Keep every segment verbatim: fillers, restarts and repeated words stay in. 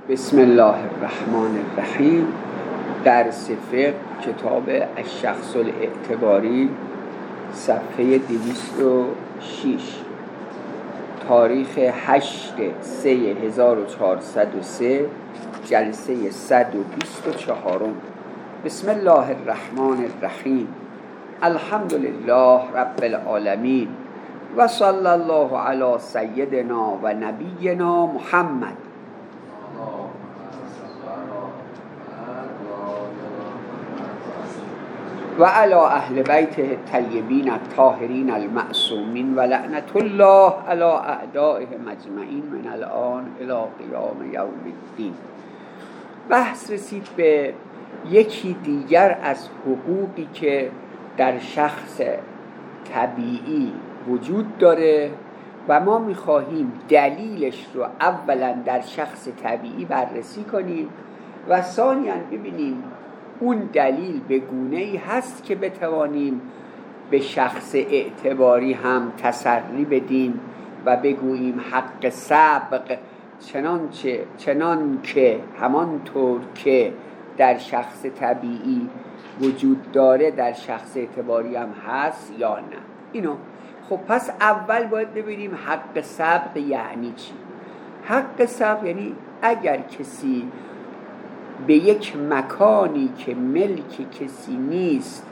بسم الله الرحمن الرحیم. درس فقه کتاب الشخص الاعتباری صفحه دویست و شش، تاریخ هشتم سه هزار و چهارصد و سه، جلسه صد و بیست و چهار. بسم الله الرحمن الرحیم. الحمد لله رب العالمین و صلی الله علی سیدنا و نبینا محمد و علی اهل بیته الطیبین الطاهرین المعصومین و لعنت الله علی اعدائهم اجمعین من الان الی قیام یوم الدین. بحث رسید به یکی دیگر از حقوقی که در شخص طبیعی وجود داره و ما میخواهیم دلیلش رو اولا در شخص طبیعی بررسی کنیم و ثانیاً ببینیم اون دلیل به گونه‌ای هست که بتوانیم به شخص اعتباری هم تسری بدیم و بگوییم حق سبق چنانچه چنان که همانطور که در شخص طبیعی وجود داره در شخص اعتباری هم هست یا نه. اینو خب پس اول باید ببینیم حق سبق یعنی چی. حق سبق یعنی اگر کسی به یک مکانی که ملک کسی نیست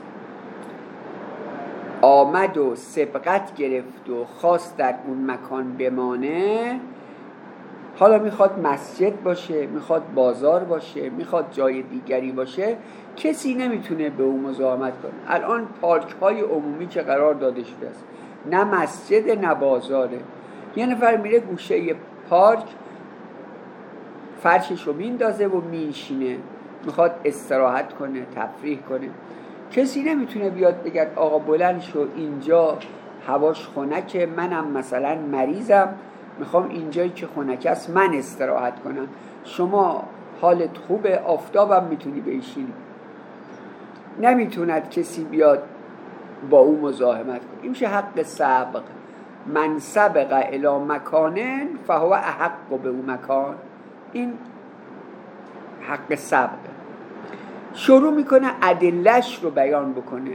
آمد و سبقت گرفت و خواست در اون مکان بمانه، حالا میخواد مسجد باشه، میخواد بازار باشه، میخواد جای دیگری باشه، کسی نمیتونه به اون مزاحمت کنه. الان پارک های عمومی که قرار داده شده است، نه مسجد نه بازاره. یه نفر میره گوشه پارک فرشش رو میندازه و میشینه، میخواد استراحت کنه، تفریح کنه. کسی نمیتونه بیاد بگه آقا بلند شو، اینجا هواش خنکه، منم مثلا مریضم، میخوام اینجایی که خنک است من استراحت کنم، شما حالت خوبه، آفتابم میتونی بشینی. نمیتوند کسی بیاد با او مزاحمت کنه. این میشه حق سبق. من سبق الی مکانن فهو احق به او مکان. این حق سبق. شروع میکنه ادله‌اش رو بیان بکنه،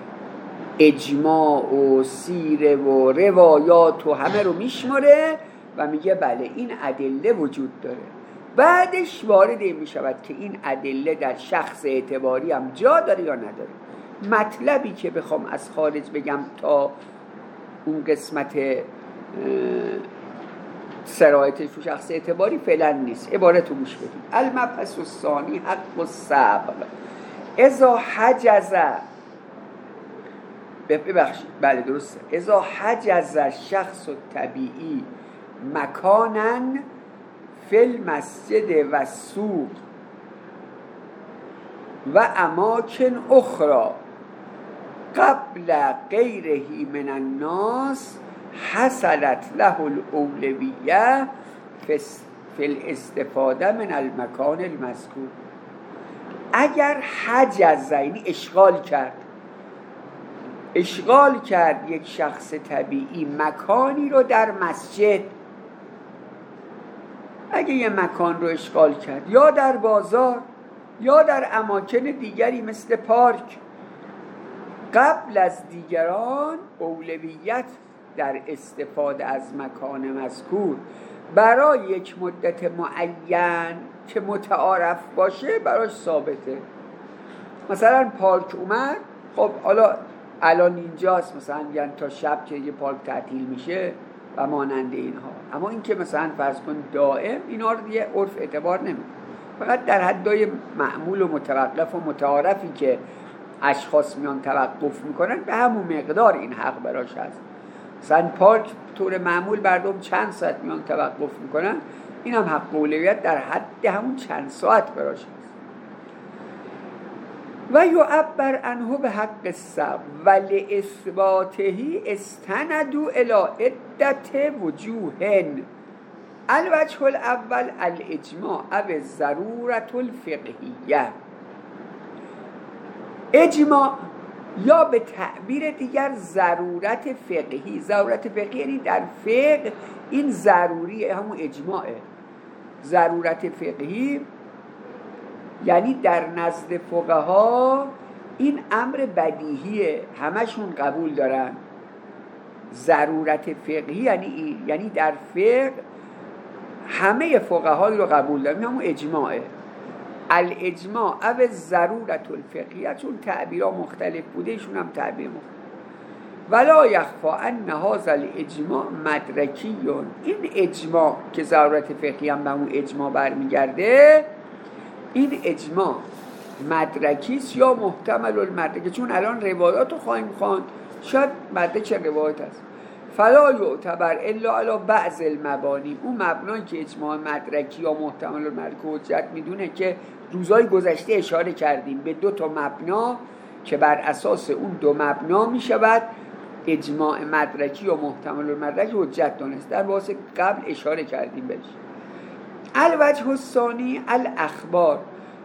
اجماع و سیره و روایات و همه رو میشماره و میگه بله این ادله وجود داره. بعدش وارد این میشود که این ادله در شخص اعتباری هم جا داره یا نداره. مطلبی که بخوام از خارج بگم تا اون قسمت سرایتش تو شخص اعتباری فعلا نیست. عبارت رو گوش بدید. المبحث الثانی حق السبق اذا حجز، ببخشید بله درسته، اذا حجز شخص طبیعی مکانا فی المسجد و السوق و اماکن اخرى قبل غیره من الناس حصلت له الاولویه فی الاستفاده من المکان المذکور. اگر حجز یعنی اشغال کرد اشغال کرد یک شخص طبیعی مکانی رو در مسجد، اگه یه مکان رو اشغال کرد یا در بازار یا در اماکن دیگری مثل پارک، قبل از دیگران اولویت در استفاده از مکان مذکور برای یک مدت معین که متعارف باشه براش ثابته. مثلا پارک اومد، خب حالا الان اینجاست، مثلا میگن تا شب که یه پارک تعطیل میشه و مانند اینها. اما این که مثلا فرض کن دائم، اینا رو دیگه عرف اعتبار نمیده، فقط در حدای معمول و متوقف و متعارفی که اشخاص میان توقف میکنن به همون مقدار این حق براش هست. مثلا پارک طور معمول مردم چند ساعت میان توقف میکنن، این هم حق اولویت در حد همون چند ساعت براش هست. و یعبر عنه به حق السبق و لاثباته استندوا الی عدة وجوه. الوجه الاول الاجماع او الضروره الفقهیه. اجماع یا به تعبیر دیگر ضرورت فقهی. ضرورت فقهی یعنی در فقه این ضروریه، همون اجماعه. ضرورت فقهی یعنی در نزد فقها این امر بدیهیه، همشون قبول دارن. ضرورت فقهی یعنی این، یعنی در فقه همه فقها رو قبول دارن، همون اجماعه. الاجماع او ضرورت الفقهیه، چون تعبیرها مختلف بوده ایشون هم تعبیر مختلف. ولا یخفا ان هذا الاجماع مدرکی، این اجماع که ضرورت فقهی هم به اون اجماع برمیگرده، این اجماع مدرکی است یا محتمل المدرک، چون الان روایات رو خواهیم خواند، شاید مدرک روایت است. فلا یعتبر الا علی بعض المبانی، اون مبنایی که اجماع مدرکی یا محتمل المدرک حجت میدونه که روزهای گذشته اشاره کردیم به دو تا مبنا که بر اساس اون دو مبنا میشود اجماع مدرکی و محتمل المدرک حجت دانست. در واسه قبل اشاره کردیم بهش. الوجه الثانی الاخبار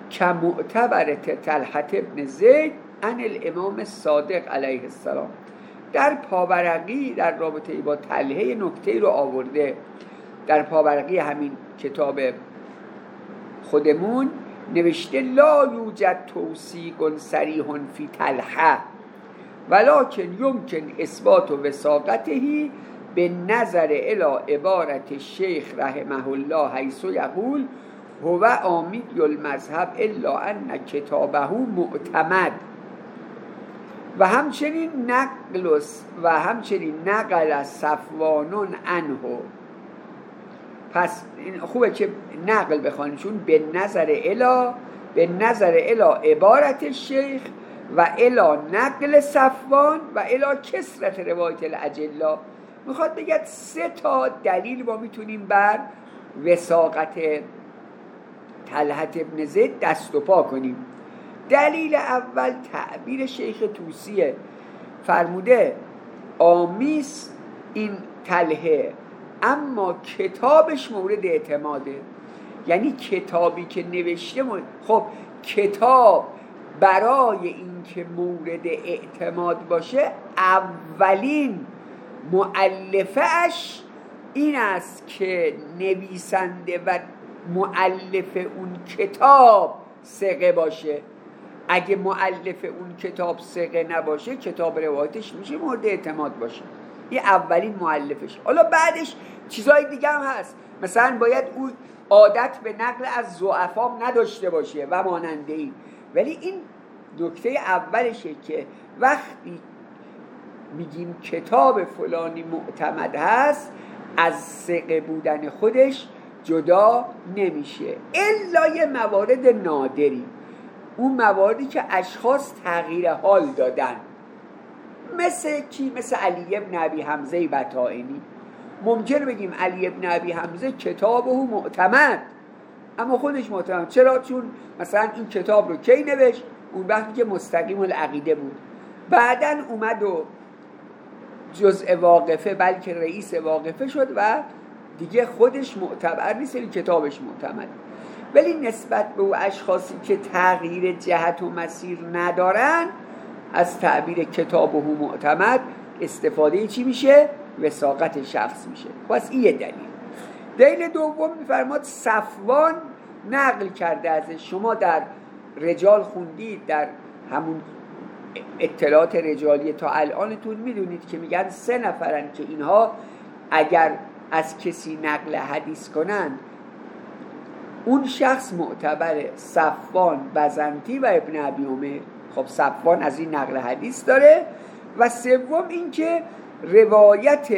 کمعتبرت طلحة ابن زید عن الامام الصادق علیه السلام. در پاورقی در رابطه با طلحه نکته رو آورده، در پاورقی همین کتاب خودمون نوشته لا یوجد توثیق صریح فی طلحه ولکن یمکن اثبات وثاقته به نظر الی عبارت الشیخ رحمه الله حیث یقول هو عامد المذهب الا ان کتابه معتمد. و همچنین نقل و همچنین نقل صفوان عنه. پس این خوبه که نقل بخوانیم، چون به نظر الی به نظر الی عبارت الشیخ و الی نقل صفوان و الی کثرت روایت الاجلا. میخواد بگه سه تا دلیل ما میتونیم بر وثاقت طلحة ابن زید دست و پا کنیم. دلیل اول تعبیر شیخ طوسیه، فرموده آمیس این طلحه اما کتابش مورد اعتماده، یعنی کتابی که نوشته مورد. خب کتاب برای اینکه مورد اعتماد باشه اولین مؤلفش این است که نویسنده و مؤلف اون کتاب ثقه باشه. اگه مؤلف اون کتاب ثقه نباشه کتاب روایتش میشه مورد اعتماد باشه. این اولین مؤلفش. حالا بعدش چیزای دیگه هم هست، مثلا باید او عادت به نقل از ضعفا نداشته باشه و ماننده این. ولی این نکته اولشه که وقتی میگیم کتاب فلانی معتمد هست از ثقه بودن خودش جدا نمیشه، الا یه موارد نادری، اون مواردی که اشخاص تغییر حال دادن. مثل کی؟ مثل علی ابن ابی حمزه بطائنی. ممکنه بگیم علی ابن ابی حمزه کتابه معتمد اما خودش معتمد. چرا؟ چون مثلا این کتاب رو کی نوشت؟ اون وقتی که مستقیم العقیده بود. بعدن اومد و جزء واقفه بلکه رئیس واقفه شد و دیگه خودش معتبر نیست، این کتابش معتمد. ولی نسبت به او اشخاصی که تغییر جهت و مسیر ندارن از تعبیر کتابه معتمد استفاده چی میشه؟ وثاقت شخص میشه. پس این یه دلیل. دلیل دوم میفرماد صفوان نقل کرده ازش. شما در رجال خوندید، در همون اطلاعات رجالی تا الانتون میدونید که میگن سه نفرن که اینها اگر از کسی نقل حدیث کنن اون شخص معتبره: صفوان، بزنتی و ابن ابی عمر. خب صفوان از این نقل حدیث داره. و سوم این که روایت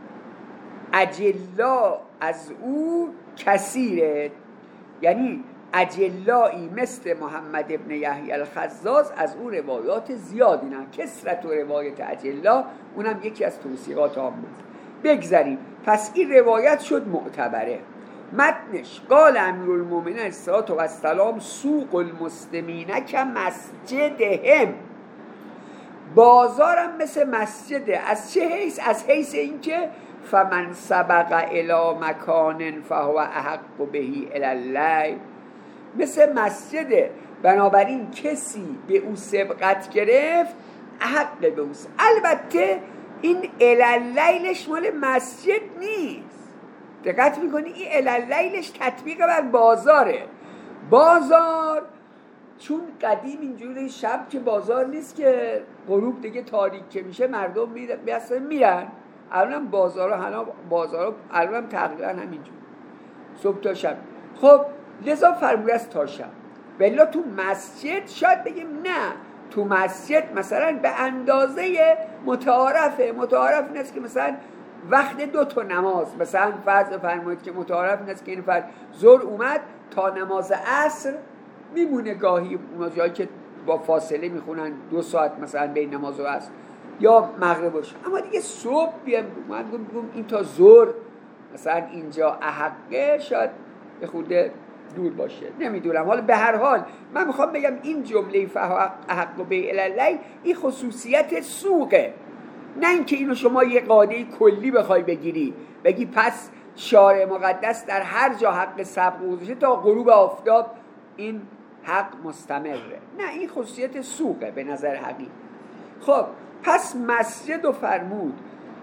اجلا از او کثیره، یعنی اجلایی مثل محمد ابن یحیی الخزاز از او روایات زیادی نه. کثرت و روایت اجلا اونم یکی از توصیقات هم بود. بگذاریم. پس این روایت شد معتبره. متنش قال امیرالمومنین علیه السلام سوق المسلمین که مسجدهم، بازارم مثل مسجده. از چه حیث؟ از حیث اینکه فمن سبق الی مکان فهو احق بهی الی الليل، مثل مسجده. بنابراین کسی به او سبقت گرفت احق به اوست. البته این الی اللیلش مال مسجد نیست، دقت میکنی این اللیلش تطبیق بر بازاره. بازار چون قدیم اینجوری شب که بازار نیست که غروب دیگه تاریک که میشه مردم میرن میرن الان بازارها حالا بازارها الان تقریبا همینجور صبح تا شب. خب لذا فرموده است تا شب. ولی تو مسجد شاید بگیم نه، تو مسجد مثلا به اندازه متعارفه. متعارف نیست که مثلا وقت دو تا نماز، مثلا فرض فرمایید که متعارف نیست که این فرض ظهر اومد تا نماز عصر میمونه، گاهی اون جایی که با فاصله میخونن دو ساعت مثلا بین نماز و عصر یا مغربش، اما دیگه صبح بیام من گفتم این تا ظهر مثلا اینجا احقه، شاید به خود دور باشه، نمیدونم. حالا به هر حال من میخوام بگم این جمله فاحق و بیع الالی این خصوصیت سوقه، نه اینکه اینو شما یه قاعده کلی بخوای بگیری بگی پس شارع مقدس در هر جا حق سبق گذاشته تا غروب آفتاب این حق مستمره. نه، این خصوصیت سوقه به نظر حقیقی. خب پس مسجد رو فرمود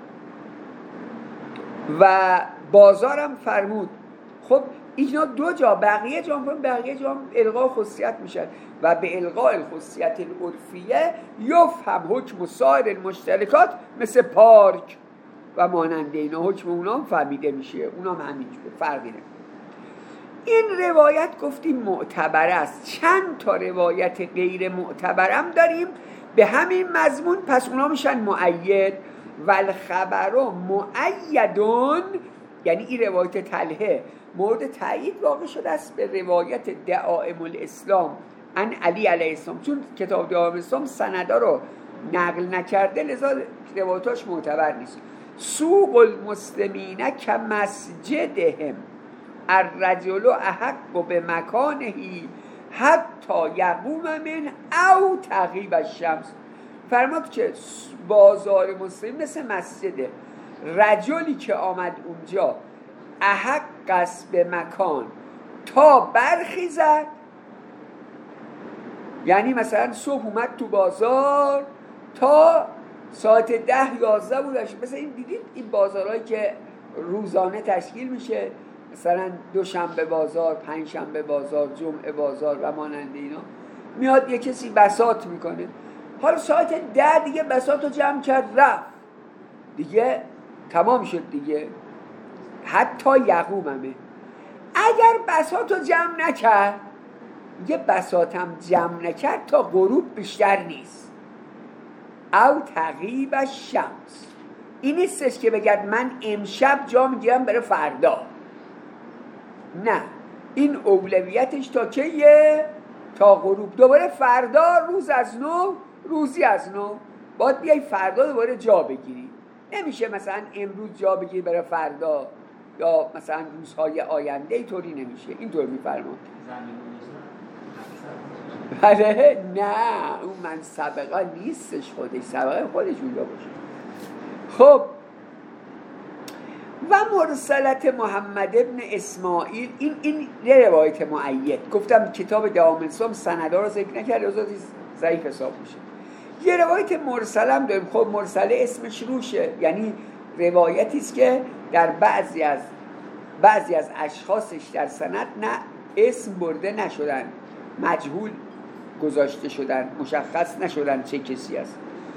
و بازارم فرمود. خب اینا دو جا، بقیه جا هم بقیه جا هم الغا خصوصیت میشن و به الغاء الخصوصیت العرفیه یفهم حکم سایر المشترکات مثل پارک و ماننده اینا، حکم اونا هم فهمیده میشه، اونا هم همینجوره، فرقی نمیکنه. این روایت گفتیم معتبر است. چند تا روایت غیر معتبرم داریم به همین مضمون، پس اونا میشن مؤید. والخبر مؤیدون، یعنی این روایت طلحه مورد تایید واقع شده است به روایت دعائم الاسلام ان علی علیه السلام، چون کتاب دعائم الاسلام سندا رو نقل نکرده لذا روایتاش معتبر نیست. سوق المسلمین کمسجدهم الرجل احق به مکانهی حتی یقوم من او تغیب الشمس. فرمود که بازار مسلم مثل مسجده، رجلی که آمد اونجا احق است به مکان تا برخیزد، یعنی مثلا صبح اومد تو بازار تا ساعت ده یازده بودش. مثلا این دیدید این بازارهایی که روزانه تشکیل میشه، مثلا دوشنبه بازار، پنجشنبه بازار، جمعه بازار و مانند اینا، میاد یه کسی بساط میکنه، حالا ساعت ده دیگه بساط رو جمع کرد رفت دیگه تمام شد دیگه، حتی یقوممه. اگر بساط رو جمع نکرد، یه بساطم جمع نکرد تا غروب بیشتر نیست، او تغیب الشمس. این نیستش که بگرد من امشب جا میگیرم برای فردا، نه، این اولویتش تا کیه؟ تا غروب. دوباره فردا روز از نو، روزی از نو، باید بیای فردا دوباره جا بگیری. نمیشه مثلا امروز جا بگیری برای فردا یا مثلا روزهای آینده، اینطوری نمیشه. اینطور میفرمان. بله نه، اون من سابقه نیستش، خودش سابقه خودش اونجا باشه. خب و مرسلت محمد ابن اسماعیل، این این یه روایت مؤید. گفتم کتاب دعائم الاسلام سندا رو ذکر نکرد، از ضعیف حساب میشه. یه روایت مرسلم داریم. خب مرسله اسمش روشه، یعنی روایتی است که در بعضی از بعضی از اشخاصش در سند نه اسم برده نشدن، مجهول گذاشته شدن، مشخص نشدن چه کسی است.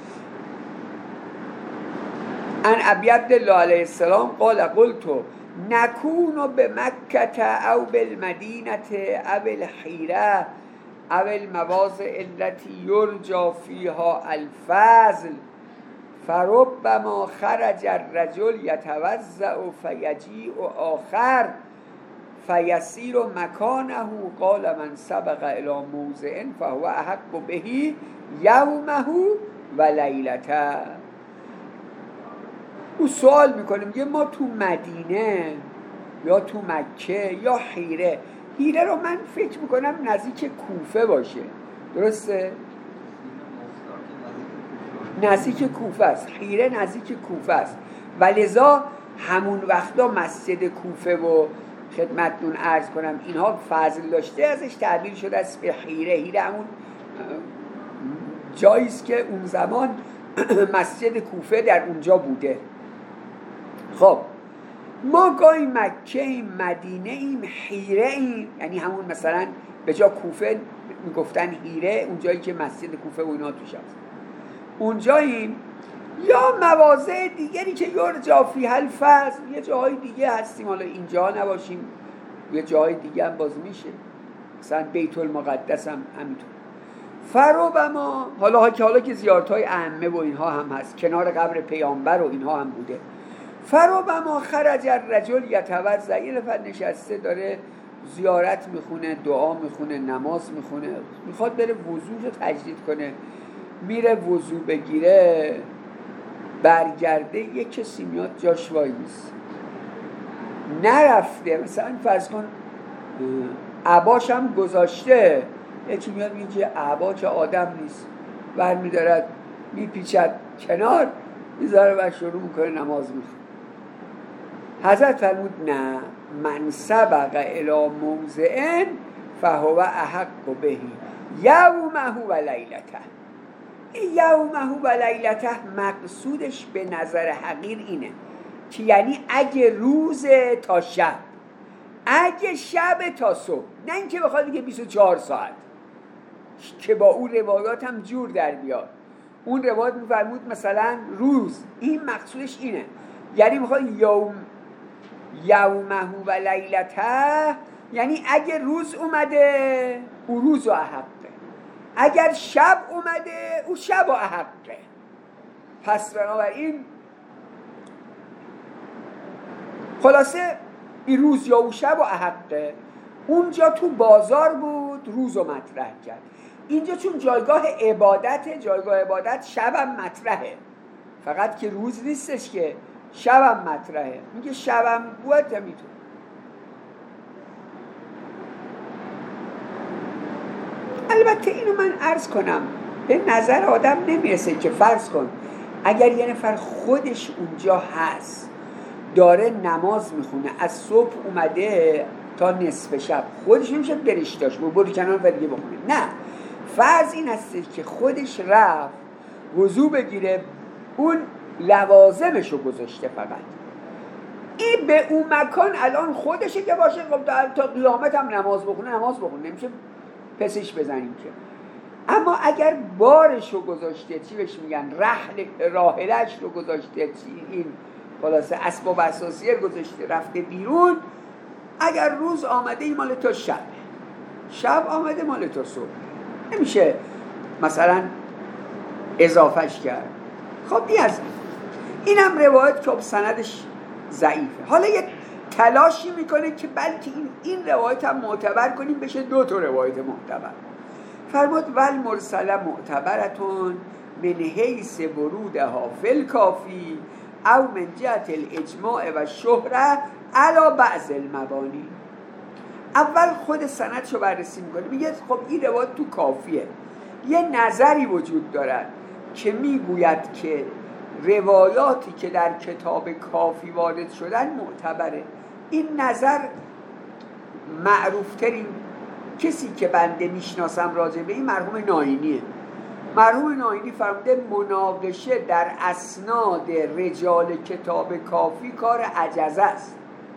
ان ابی عبدالله علیه السلام قال قلت نکون بمکة او بالمدینة او الحیرة او المواضع التي یرجى فیها الفضل فربما خرج الرجل یتوضأ فیجیء آخر فیسیر مکانه. قال من سبق الی موضع فهو احق به یومه و لیلته. او سوال میکنه، میگه ما تو مدینه یا تو مکه یا حیره، حیره رو من فکر میکنم نزدیک کوفه باشه، درسته؟ نزدیک کوفه است، حیره نزدیک کوفه است و لذا همون وقتا مسجد کوفه و خدمتتون عرض کنم اینها فضل داشته، ازش تعبیر شده است به حیره. حیره همون جاییست که اون زمان مسجد کوفه در اونجا بوده. خب ما گاهی مکه ایم، مدینه ایم، حیره ایم، یعنی همون مثلا به جا کوفه میگفتن حیره، اونجایی که مسجد کوفه و اینا توش هست اونجاییم، یا مواضع دیگری که یرجا فیها الفضل، یه جاهای دیگه هستیم، حالا اینجا نباشیم یه جاهای دیگه هم باز میشه، مثلا بیت المقدس هم همینطور. فربما حالا که حالا که زیارت‌های ائمه و اینها هم هست، کنار قبر پیامبر و اینها هم بوده. فربما خرج الرجل یتوضا، یه نفر نشسته داره زیارت میخونه، دعا میخونه، نماز میخونه، میخواد بره وضو رو تجدید کنه، میره وضو بگیره، برگرده یه کسی میاد جاش وای میسته، نرفته، مثلا فرض کن عباش هم گذاشته، یکی میاد میگه که عبا که آدم نیست، برمیدارد میپیچد کنار، میذاره و شروع میکنه نماز میخونه. حضرت فرمود نه، من سبق الی موضع فهو احق بهی یومه و لیلته. یومه و لیلته مقصودش به نظر حقیر اینه که یعنی اگه روز تا شب، اگه شب تا صبح، نه اینکه بخواد دیگه بیست و چهار ساعت که با اون روایات هم جور در بیاد. اون روایات میفرمود مثلا روز، این مقصودش اینه، یعنی میخواد یوم یومه و لیلته، یعنی اگه روز اومده او روز و احقه، اگر شب اومده او شب و احقه. پس بنابراین خلاصه این روز یا او شب و احقه. اونجا تو بازار بود روز و مطرح کرد، اینجا چون جایگاه عبادت، جایگاه عبادت شبم مطرحه، فقط که روز نیستش که شبم مطرحه، میگه شبم بود میتون. البته اینو من عرض کنم به نظر آدم نمیرسه که فرض کن اگر یه نفر خودش اونجا هست داره نماز میخونه، از صبح اومده تا نصف شب، خودش نمیشه برش داشت و بری کنار و دیگه بخونه، نه، فرض این هسته که خودش رفت وضو بگیره، اون لوازمشو گذاشته، فقط این به اون مکان الان خودشه که باشه، خب تا قیامت هم نماز بخونه نماز بخونه، نمیشه پسش بزنیم که. اما اگر بارشو گذاشته، چی بهش میگن، رحل راحلش رو گذاشته، چی این خلاصه اسباب اساسیه گذاشته، رفته بیرون، اگر روز آمده این مال تو شب، شب آمده مال تو صبح، نمیشه مثلا اضافهش کرد. خب این از این هم روایت که سندش ضعیفه. حالا یه تلاشی میکنه که بلکه این این روایت هم معتبر کنیم بشه دو تا روایت معتبر. فرمود ول مرسله معتبرتون من حیث ورودها فی الکافی او من جهت الاجماع و شهره علی بعض المبانی. اول خود سندشو بررسی میکنه، میگه خب این روایت تو کافیه، یه نظری وجود دارد که میگوید که روایاتی که در کتاب کافی وارد شدن معتبره. این نظر معروفترین کسی که بنده میشناسم راجع به این مرحوم ناینیه. مرحوم ناینی فرموده مناقشه در اسناد رجال کتاب کافی کار عجزه است،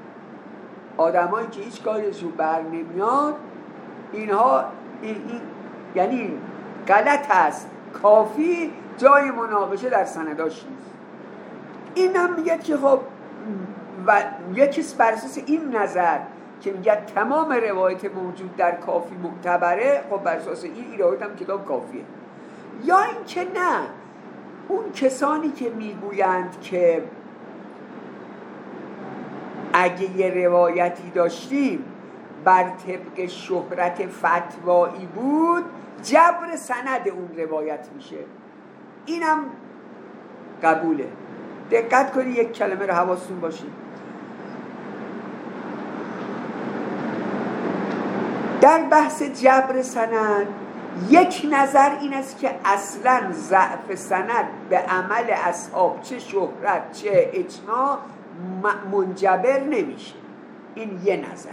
آدمایی که هیچ کارشون بر نمیاد، اینها این این یعنی غلط است، کافی جای مناقشه در سنداش نیست. این هم میگه که خب و یکیش بر اساس این نظر که میگه تمام روایت موجود در کافی معتبره، خب بر اساس این این روایت هم کتاب کافیه. یا این که نه، اون کسانی که میگویند که اگه یه روایتی داشتیم بر طبق شهرت فتوایی بود، جبر سند اون روایت میشه، اینم قبوله. دقت کنی یک کلمه رو حواستون باشید، در بحث جبر سند یک نظر این است که اصلا ضعف سند به عمل اصحاب چه شهرت چه اجماع منجبر نمیشه. این یه نظره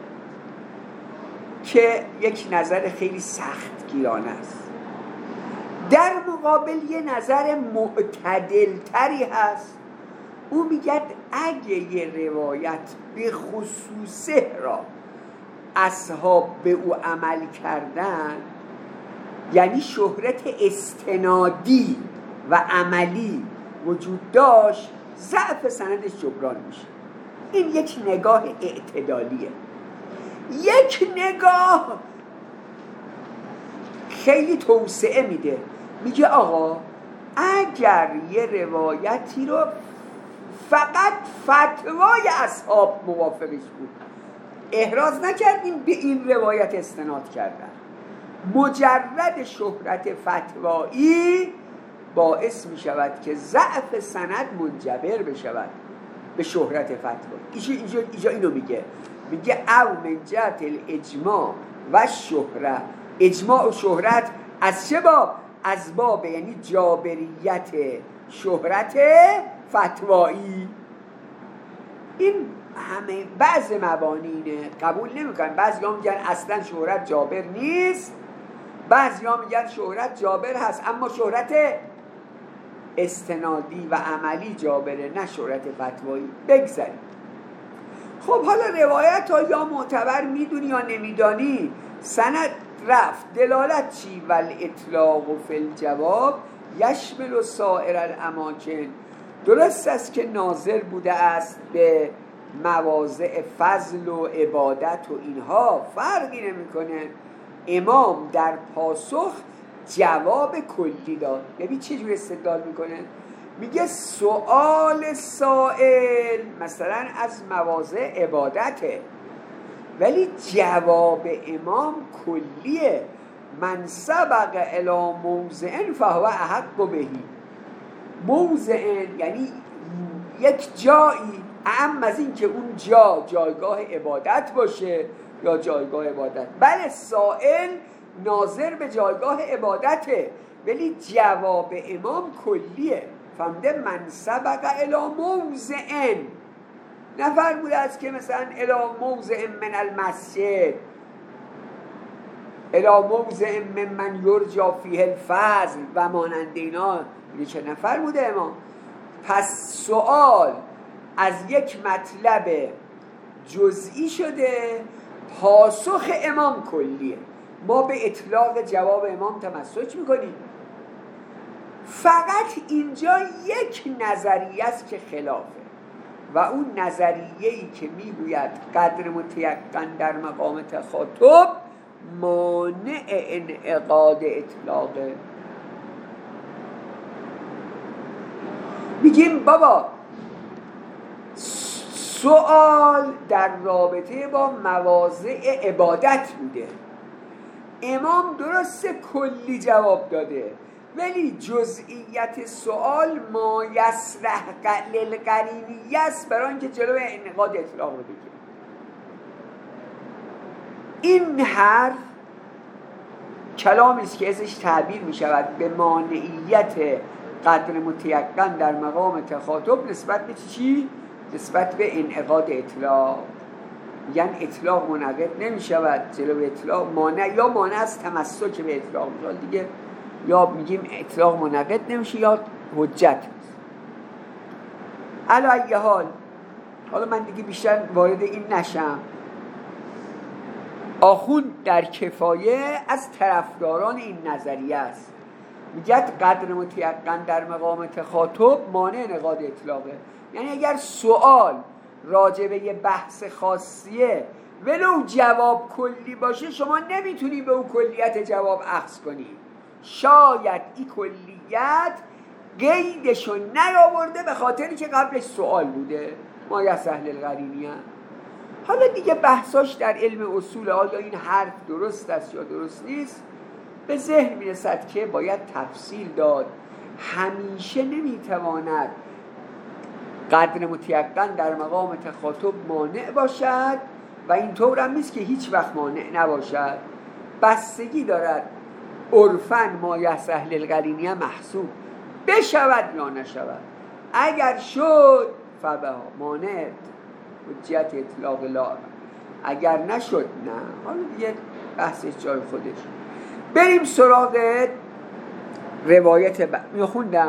که یک نظر خیلی سخت گیرانه است. در مقابل یه نظر معتدل تری هست، او میگه اگه یه روایت به خصوصه را اصحاب به او عمل کردن، یعنی شهرت استنادی و عملی وجود داشت، ضعف سندش جبران میشه. این یک نگاه اعتدالیه. یک نگاه خیلی توسعه میده، میگه آقا اگر یه روایتی رو فقط فتوای اصحاب موافقش بود، احراز نکردیم به این روایت استناد کردن، مجرد شهرت فتوایی باعث می شود که ضعف سند منجبر بشود به شهرت فتوایی. اینجا, اینجا, اینجا اینو میگه، میگه او من جهت الاجماع و شهره. اجماع و شهرت از چه باب؟ از باب یعنی جابریت شهرت فتوایی. این همه بعض مبانینه قبول نمیکنن. بعضی ها میگن اصلا شهرت جابر نیست، بعضی ها میگن شهرت جابر هست اما شهرت استنادی و عملی جابره، نه شهرت فتوایی. بگذاریم. خب حالا روایت ها یا معتبر میدونی یا نمیدانی، سند رفت دلالت چی؟ والاطلاق و فی الجواب یشمل و سائر الاماکن. درست است که ناظر بوده است به مواضع فضل و عبادت و اینها، فرقی نمیکنه. امام در پاسخ جواب کلی داد. ببین چه جور استدلال میکنه، میگه سؤال سائل مثلا از مواضع عبادته، ولی جواب امام کلیه. من سبق الی موضع فهو احق بهی. موضع یعنی یک جایی، اهم از این که اون جا جایگاه عبادت باشه یا جایگاه عبادت. بله سائل ناظر به جایگاه عبادته، ولی جواب امام کلیه. فهمده؟ من سبق الی موضع، نفرموده است که مثلا الی موضع من المسجد، الی موضع من من یرجا فیه الفضل و مانند اینا. میگه چه نفرموده امام. پس سوال از یک مطلب جزئی شده، پاسخ امام کلیه. ما به اطلاق جواب امام تمسک میکنیم. فقط اینجا یک نظریه است که خلافه، و اون نظریه‌ای که میگوید قدر متیقن در مقام تخاطب مانع انعقاد اطلاقه. میگیم بابا سوال در رابطه با مواضع عبادت بوده، امام درست کلی جواب داده، ولی جزئیت سوال ما یصلح للقرینیه است برای اینکه جلوی انعقاد اطلاق رو بگیره. این حرف کلامی است که ازش تعبیر می شود به مانعیت قدر متیقن در مقام تخاطب نسبت به چی؟ نسبت به انعقاد اطلاق. یعنی اطلاق منعقد نمی شود جلوی اطلاق، مانع یا مانع از تمسک به اطلاق میشود دیگه، یا میگیم اطلاق منعقد نمیشه یا حجت. علی ای حال، حالا من دیگه بیشتر وارد این نشم. آخوند در کفایه از طرفداران این نظریه است، میگه قدر متیقن در مقام تخاطب مانع انعقاد اطلاقه. یعنی اگر سوال راجع به یه بحث خاصیه ولو جواب کلی باشه، شما نمیتونی به اون کلیت جواب اخذ کنی. شاید این کلیت قیدشو نیاورده به خاطری که قبلش سوال بوده، ما یصلح للقرینیه. حالا دیگه بحثاش در علم اصول، آیا این حرف درست است یا درست نیست، به ذهن میرسد که باید تفصیل داد. همیشه نمیتواند قدر متیقن در مقام تخاطب مانع باشد و اینطور هم نیست که هیچ وقت مانع نباشد. بستگی دارد عرفاً ما یصلح للقرینیه محسوب بشود یا نشود. اگر شد فبها مانع حجت اطلاق لا، اگر نشد نه. حالا دیگه بحثش جای خودش. بریم سراغ روایت ب... میخوندم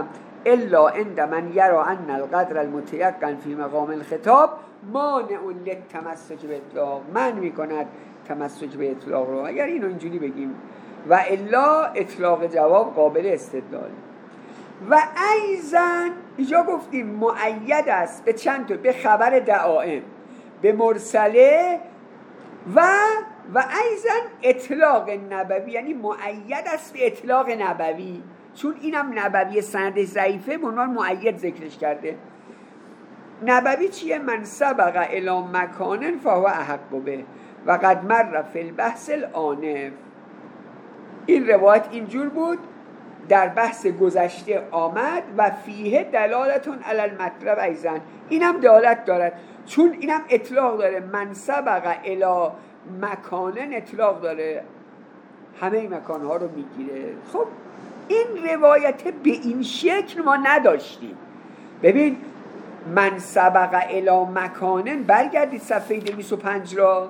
الا عند من یرا ان القدر المتیقن فی مقام الخطاب مانع للتمسک به اطلاق، من میکند تمسک به اطلاق رو، اگر اینو اینجوری بگیم، و الا اطلاق جواب قابل استدلال. و ایضا اینجا گفتیم مؤید است به چند تا، به خبر دعائم، به مرسله و و ایضا اطلاق نبوی، یعنی مؤید است به اطلاق نبوی، چون اینم نبوی سندش ضعیفه به عنوان مؤید ذکرش کرده. نبوی چیه؟ من سبق الی مکان فهو احق به و قد مر فی البحث الآنف. این روایت اینجور بود، در بحث گذشته آمد و فیه دلالتون علی المطلب ایضا، اینم دلالت دارد، چون اینم اطلاق داره، من سبق الی مکانن اطلاق داره، همه مکانها رو میگیره. خب این روایت به این شکل ما نداشتیم. ببین من سبق الی مکانن، برگردید صفحه دویست و پنج را،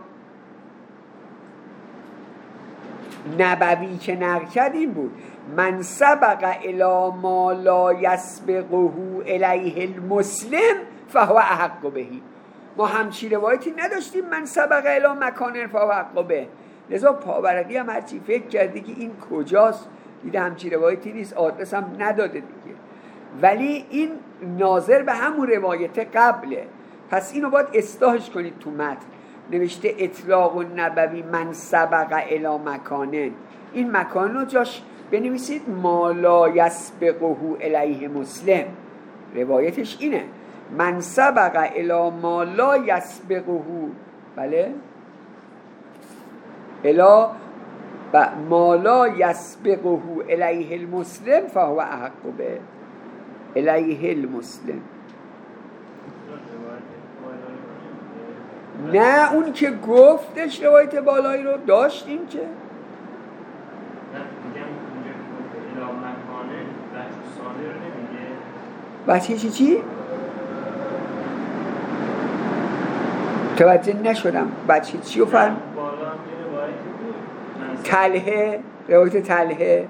نبوی که نقل کرد این بود من سبق الی ما لا یسبقه الیه المسلم فهو احق بهی. ما همچی روایتی نداشتیم من سبق الی مکان فهو احق به. لذا پاورقی هم هرچی فکر کرده که این کجاست، دیده همچی روایتی نیست، آدرس هم نداده دیگه، ولی این ناظر به همون روایت قبله، پس اینو باید اصلاحش کنید تو متن. نوشته اطلاق و نبوی من سبق الی مکانن، این مکان رو جاش بنویسید ما لا یسبقه الیه مسلم، روایتش اینه من سبق الی ما لا یسبقه، بله الی ما لا یسبقه الیه المسلم فهو احق به الیه المسلم. نه اون که گفتش روایت بالایی رو داشتیم که بچه چی چی؟ توجه نشدم بچه چی رو فرم؟ تلهه، روایت تلهه.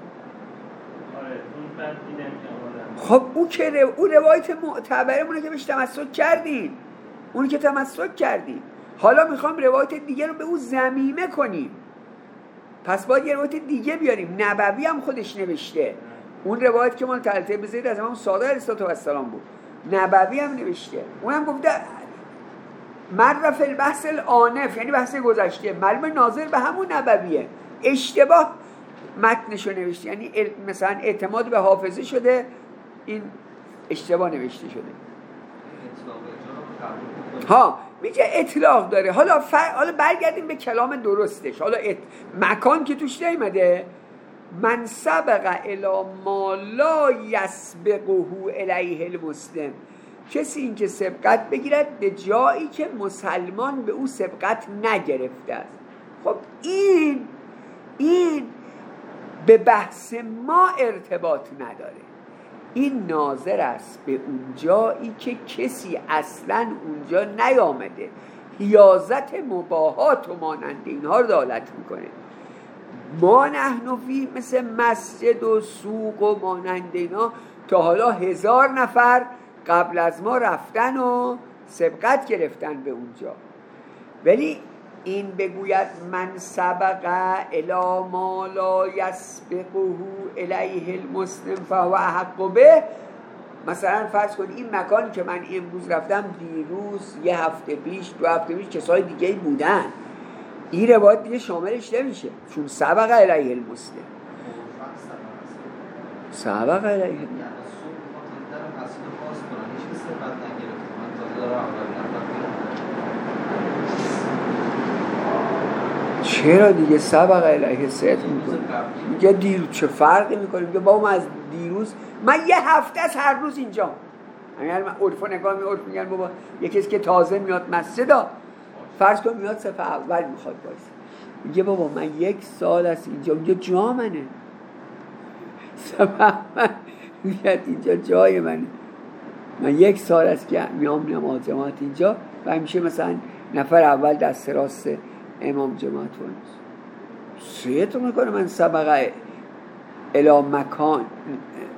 خب او که رو... او روایت معتبرمونه که بهش تمسک کردین، اونی که تمسک کردین، حالا میخوام روایت دیگه رو به او ضمیمه کنیم، پس باید یه روایت دیگه بیاریم. نبوی هم خودش نوشته، اون روایت که مال تلته بزید از امام صادق علیه السلام بود، نبوی هم نوشته، اونم گفته مر فی البحث الآنف، یعنی بحث گذشته، معلوم ناظر به همون نبویه، اشتباه متنشو نوشته، یعنی مثلا اعتماد به حافظه شده، این اشتباه نوشته شده. ها میگه اطلاق داره. حالا فر... حالا برگردیم به کلام درستش. حالا ات... مکان که توش نیامده من سبق الی ما لا یسبقه الیه المسلم، کسی این که سبقت بگیرد به جایی که مسلمان به او سبقت نگرفته است. خب این این به بحث ما ارتباط نداره، این ناظر است به اون جایی که کسی اصلا اونجا نیامده، حیازت مباحات و مانند اینها رو دالت میکنه. ما نحنفی مثل مسجد و سوق و مانند اینا تا حالا هزار نفر قبل از ما رفتن و سبقت گرفتن به اونجا، ولی این بگوید من سبق الی ما لا یسبقه الیه المسلم فهو احق به. مثلا فرض کن این مکانی که من امروز رفتم دیروز یه هفته پیش دو هفته پیش کسای دیگه بودن، این روایت دیگه شاملش نمیشه چون سبق الیه المسلم. سبق الیه چرا دیگه سبق الیه سید میکنه، میگه دیروز چه فرقی میکنه، میگه بابا من از دیروز من یه هفته از هر روز اینجا، اگر من عرفا نگاه می عرف میگن بابا یه کسی که تازه میاد مسجد، فرض کن میاد صفحه اول میخواد وایسه، میگه بابا من یک سال از اینجا، اینجا جا منه، صفحه من میگه اینجا جای منه، من یک سال از که میام نماز جماعت اینجا و همیشه مثلا نفر اول دست راست امام جماعت ونست سیت میکنه من سبقه الی مکان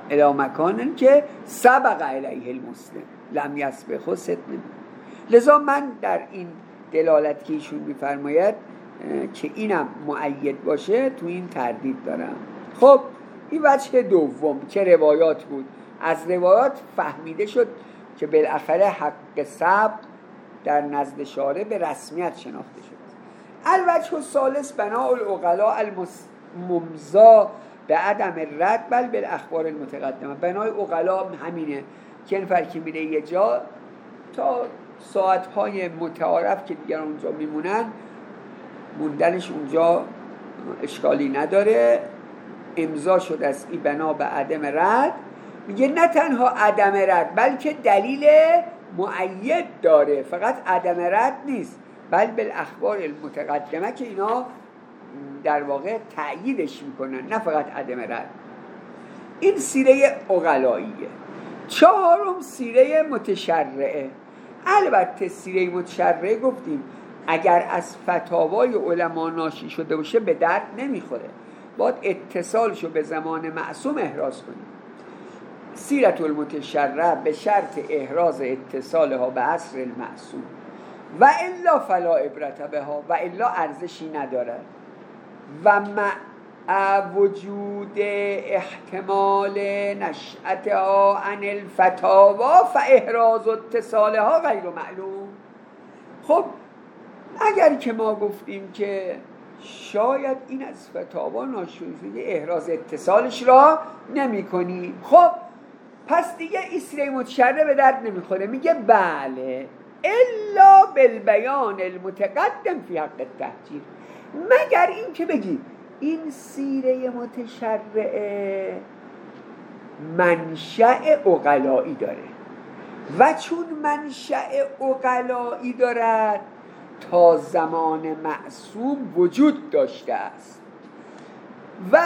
الی مکان که سبق الیه المسلم لم یسبقه ست نمی. لذا من در این دلالت که ایشون میفرماید که اینم مؤید باشه تو این تردید دارم. خب این وجه دوم که روایات بود. از روایات فهمیده شد که بالاخره حق سبق در نزد شارع به رسمیت شناخته شد. الوجه الثالث بناء العقلاء الممضا به عدم رد بل بالاخبار المتقدمه. بنای عقلا همینه که این فرقی میره یه جا تا ساعتهای متعارف که دیگر اونجا میمونن موندنش اونجا اشکالی نداره. امضا شد از این بنا به عدم رد. میگه نه تنها عدم رد بلکه دلیل مؤید داره، فقط عدم رد نیست بل بالاخبار المتقدمه که اینا در واقع تأییدش میکنن، نه فقط عدم رد. این سیره عقلاییه. چهارم سیره متشرعه. البته سیره متشرعه گفتیم اگر از فتاوای علما ناشی شده باشه به درد نمیخوره، باید اتصالشو به زمان معصوم احراز کنیم. سیرت المتشرع به شرط احراز اتصالها به عصر المعصوم و الا فلا عبرت بها، و الا ارزشی ندارد. و مع وجود احتمال نشأتها عن الفتاوا فاحراز اتصالها غیر معلوم. خب اگر که ما گفتیم که شاید این از فتاوا ناشی شده، احراز اتصالش را نمی کنی، خب پس دیگه سیره متشرع به درد نمیخوره. میگه بله الا بالبیان المتقدم فی حق التحجیر، مگر این که بگی این سیره متشرعه منشأ عقلایی داره و چون منشأ عقلایی دارد تا زمان معصوم وجود داشته است و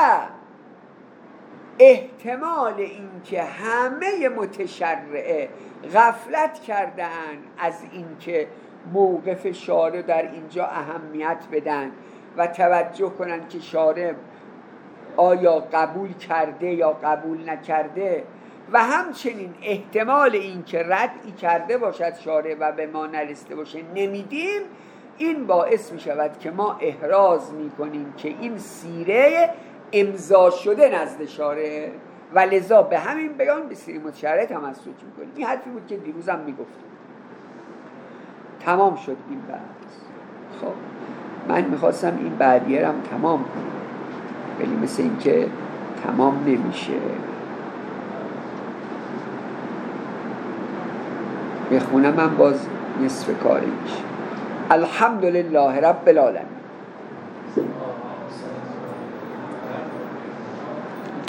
احتمال این که همه متشرعه غفلت کردن از این که موقف شارع در اینجا اهمیت بدن و توجه کنن که شارع آیا قبول کرده یا قبول نکرده، و همچنین احتمال این که ردی کرده باشد شارع و به ما نرسیده باشه نمیدیم، این باعث می شود که ما احراز می کنیم که این سیره امضا شده نزد شارع و لذا به همین بیان به سیره متشرع تمسک می کنیم. این حرفی بود که دیروزم می گفتم. تمام شد این بحث. خب من میخواستم این بعدیه هم تمام کنم ولی مثل این که تمام نمیشه. بخونم من باز نصف کاری میشه. الحمدلله رب العالمین.